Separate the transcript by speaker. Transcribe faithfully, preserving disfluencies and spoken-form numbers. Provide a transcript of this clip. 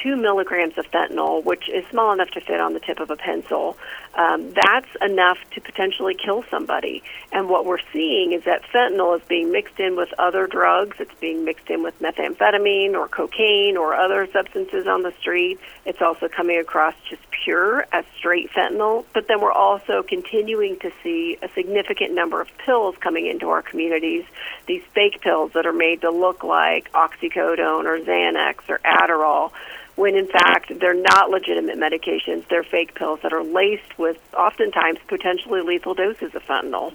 Speaker 1: two milligrams of fentanyl, which is small enough to fit on the tip of a pencil, um, that's enough to potentially kill somebody. And what we're seeing is that fentanyl is being mixed in with other drugs. It's being mixed in with methamphetamine or cocaine or other substances on the street. It's also coming across just pure as straight fentanyl. But then we're also continuing to see a significant number of pills coming into our communities, these fake pills that are made to look like oxycodone or Xanax or Adderall, when in fact they're not legitimate medications. They're fake pills that are laced with oftentimes potentially lethal doses of fentanyl.